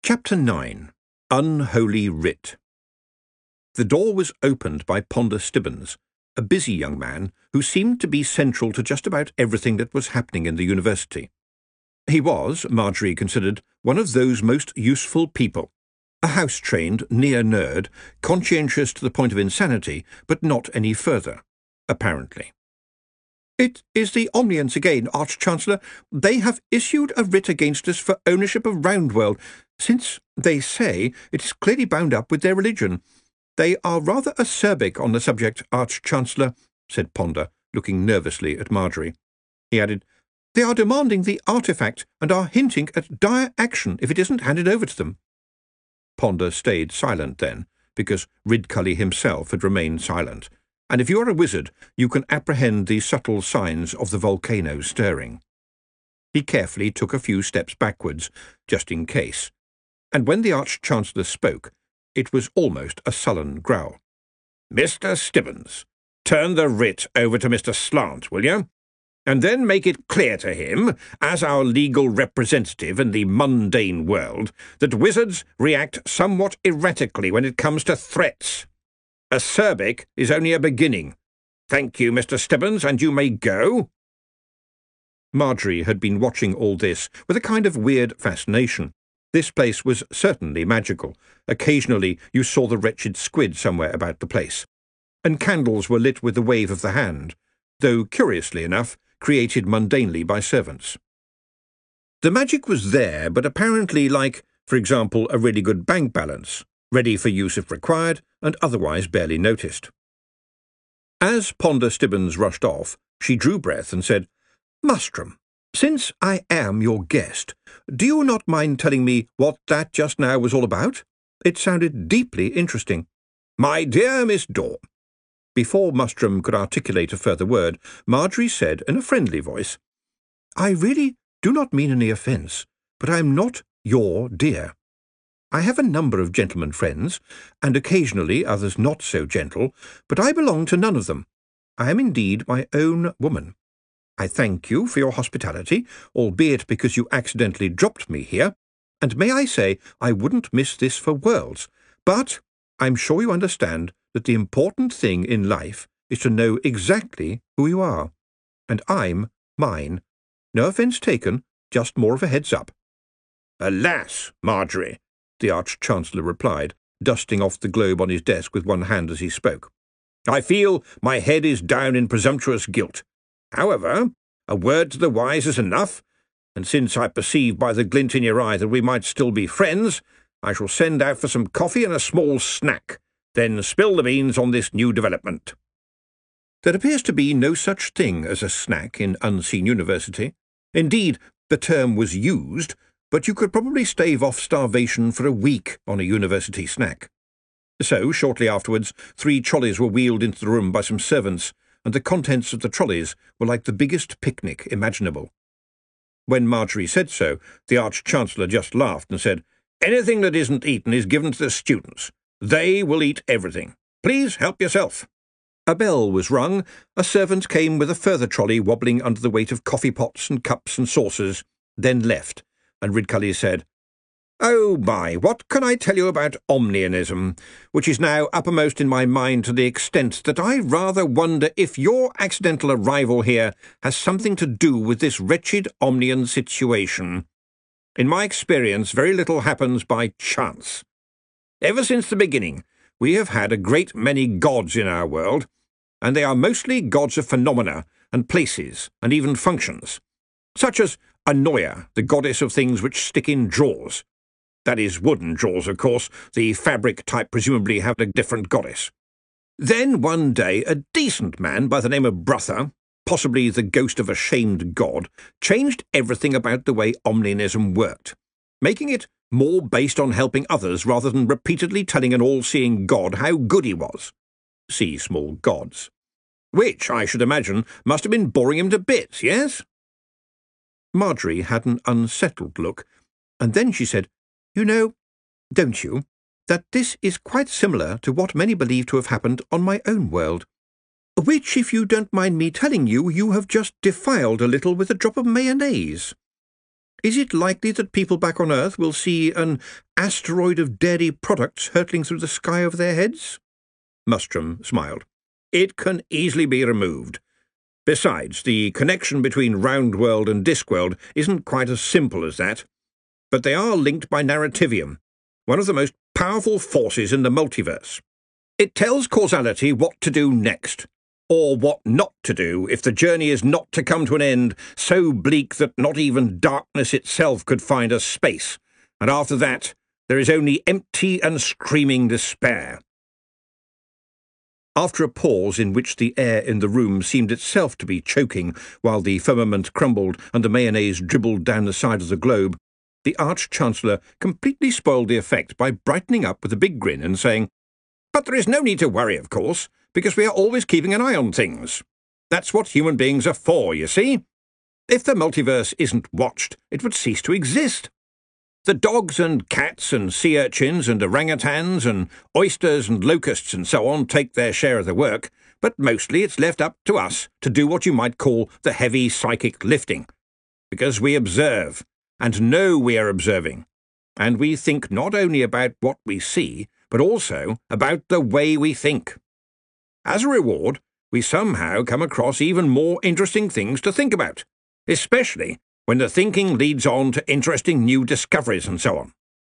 Chapter 9. Unholy Writ. The door was opened by Ponder Stibbons, a busy young man who seemed to be central to just about everything that was happening in the university. He was, Marjorie considered, one of those most useful people, a house-trained near-nerd, conscientious to the point of insanity, but not any further, apparently. "It is the Omnians again, Arch-Chancellor. They have issued a writ against us for ownership of Roundworld, since, they say, it is clearly bound up with their religion. They are rather acerbic on the subject, Arch-Chancellor," said Ponder, looking nervously at Marjorie. He added, "They are demanding the artefact and are hinting at dire action if it isn't handed over to them." Ponder stayed silent then, because Ridcully himself had remained silent, and if you are a wizard, you can apprehend the subtle signs of the volcano stirring. He carefully took a few steps backwards, just in case, and when the Arch-Chancellor spoke, it was almost a sullen growl. "Mr. Stibbons, turn the writ over to Mr. Slant, will you? And then make it clear to him, as our legal representative in the mundane world, that wizards react somewhat erratically when it comes to threats. Acerbic is only a beginning. Thank you, Mr. Stibbons, and you may go." Marjorie had been watching all this with a kind of weird fascination. This place was certainly magical. Occasionally you saw the wretched squid somewhere about the place, and candles were lit with the wave of the hand, though, curiously enough, created mundanely by servants. The magic was there, but apparently like, for example, a really good bank balance, ready for use if required, and otherwise barely noticed. As Ponder Stibbons rushed off, she drew breath and said, "Mustrum, since I am your guest, do you not mind telling me what that just now was all about? It sounded deeply interesting." "My dear Miss Daw." Before Mustrum could articulate a further word, Marjorie said in a friendly voice, "I really do not mean any offence, but I am not your dear. I have a number of gentlemen friends, and occasionally others not so gentle, but I belong to none of them. I am indeed my own woman. I thank you for your hospitality, albeit because you accidentally dropped me here, and may I say I wouldn't miss this for worlds, but I'm sure you understand that the important thing in life is to know exactly who you are, and I'm mine. No offence taken, just more of a heads-up." "Alas, Marjorie," the Arch-Chancellor replied, dusting off the globe on his desk with one hand as he spoke, "I feel my head is down in presumptuous guilt. However, a word to the wise is enough, and since I perceive by the glint in your eye that we might still be friends, I shall send out for some coffee and a small snack, then spill the beans on this new development." There appears to be no such thing as a snack in Unseen University. Indeed, the term was used, but you could probably stave off starvation for a week on a university snack. So, shortly afterwards, 3 trolleys were wheeled into the room by some servants, and the contents of the trolleys were like the biggest picnic imaginable. When Marjorie said so, the Arch-Chancellor just laughed and said, "Anything that isn't eaten is given to the students. They will eat everything. Please help yourself." A bell was rung, a servant came with a further trolley wobbling under the weight of coffee pots and cups and saucers, then left, and Ridcully said, "Oh my, what can I tell you about Omnianism, which is now uppermost in my mind to the extent that I rather wonder if your accidental arrival here has something to do with this wretched Omnian situation. In my experience, very little happens by chance. Ever since the beginning, we have had a great many gods in our world, and they are mostly gods of phenomena and places and even functions, such as Anoia, the goddess of things which stick in drawers. That is, wooden drawers, of course. The fabric type presumably have a different goddess. Then one day a decent man by the name of Brother, possibly the ghost of a shamed god, changed everything about the way Omnianism worked, making it more based on helping others rather than repeatedly telling an all-seeing god how good he was. See small gods. Which, I should imagine, must have been boring him to bits, yes?" Marjorie had an unsettled look, and then she said, "You know, don't you, that this is quite similar to what many believe to have happened on my own world, which, if you don't mind me telling you, you have just defiled a little with a drop of mayonnaise. Is it likely that people back on Earth will see an asteroid of dairy products hurtling through the sky over their heads? Mustrum smiled. It can easily be removed. Besides, the connection between Roundworld and Discworld isn't quite as simple as that. But they are linked by narrativium, one of the most powerful forces in the multiverse. It tells causality what to do next, or what not to do if the journey is not to come to an end so bleak that not even darkness itself could find a space, and after that there is only empty and screaming despair. After a pause in which the air in the room seemed itself to be choking while the firmament crumbled and the mayonnaise dribbled down the side of the globe, the Arch-Chancellor completely spoiled the effect by brightening up with a big grin and saying, "But there is no need to worry, of course, because we are always keeping an eye on things. That's what human beings are for, you see. If the multiverse isn't watched, it would cease to exist. The dogs and cats and sea urchins and orangutans and oysters and locusts and so on take their share of the work, but mostly it's left up to us to do what you might call the heavy psychic lifting, because we observe, and know we are observing, and we think not only about what we see, but also about the way we think. As a reward, we somehow come across even more interesting things to think about, especially when the thinking leads on to interesting new discoveries and so on."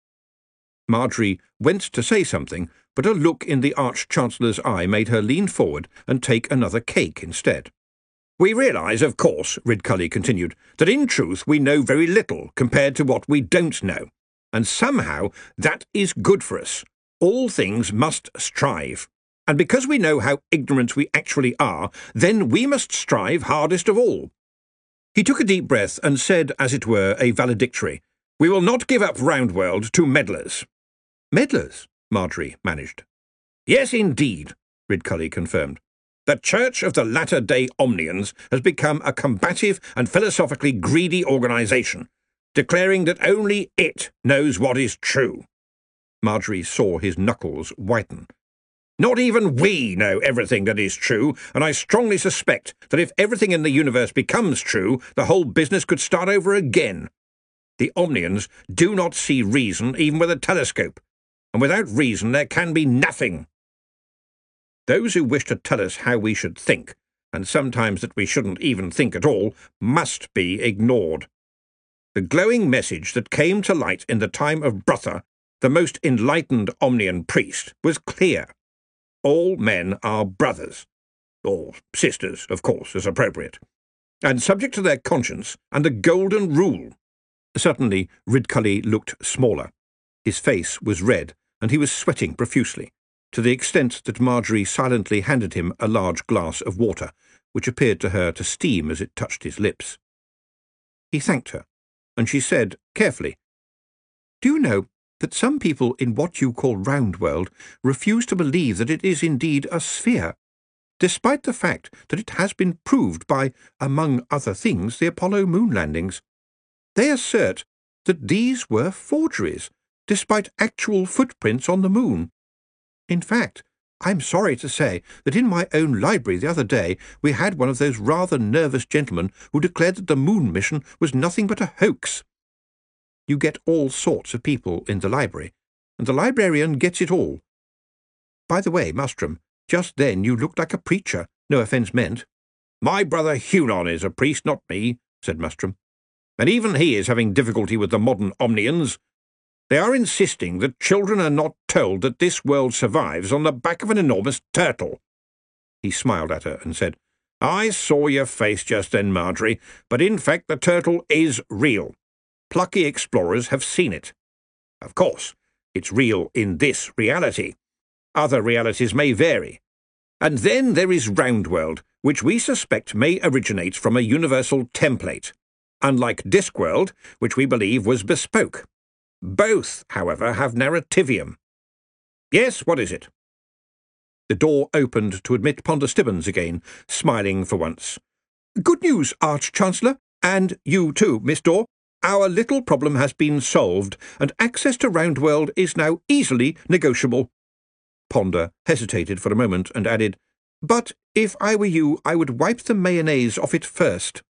Marjorie went to say something, but a look in the Arch-Chancellor's eye made her lean forward and take another cake instead. "We realise, of course," Ridcully continued, "that in truth we know very little compared to what we don't know, and somehow that is good for us. All things must strive. And because we know how ignorant we actually are, then we must strive hardest of all." He took a deep breath and said, as it were, a valedictory, "We will not give up Roundworld to meddlers." "Meddlers?" Marjorie managed. "Yes, indeed," Ridcully confirmed. "The Church of the Latter-day Omnians has become a combative and philosophically greedy organisation, declaring that only it knows what is true." Marjorie saw his knuckles whiten. "Not even we know everything that is true, and I strongly suspect that if everything in the universe becomes true, the whole business could start over again. The Omnians do not see reason even with a telescope, and without reason there can be nothing. Those who wish to tell us how we should think, and sometimes that we shouldn't even think at all, must be ignored. The glowing message that came to light in the time of Brutha, the most enlightened Omnian priest, was clear. All men are brothers, or sisters, of course, as appropriate, and subject to their conscience and the golden rule." Suddenly Ridcully looked smaller. His face was red, and he was sweating profusely, to the extent that Marjorie silently handed him a large glass of water, which appeared to her to steam as it touched his lips. He thanked her, and she said carefully, "Do you know that some people in what you call Roundworld refuse to believe that it is indeed a sphere, despite the fact that it has been proved by, among other things, the Apollo moon landings. They assert that these were forgeries, despite actual footprints on the moon. In fact, I'm sorry to say that in my own library the other day we had one of those rather nervous gentlemen who declared that the moon mission was nothing but a hoax. You get all sorts of people in the library, and the librarian gets it all. By the way, Mustrum, just then you looked like a preacher, no offence meant." "My brother Hunon is a priest, not me," said Mustrum. "And even he is having difficulty with the modern Omnians. They are insisting that children are not told that this world survives on the back of an enormous turtle." He smiled at her and said, "I saw your face just then, Marjorie, but in fact the turtle is real. Plucky explorers have seen it. Of course, it's real in this reality. Other realities may vary. And then there is Roundworld, which we suspect may originate from a universal template, unlike Discworld, which we believe was bespoke. Both, however, have narrativium. Yes, what is it?" The door opened to admit Ponder Stibbons again, smiling for once. "Good news, Arch-Chancellor, and you too, Miss Dorr. Our little problem has been solved, and access to Roundworld is now easily negotiable." Ponder hesitated for a moment and added, "But if I were you, I would wipe the mayonnaise off it first."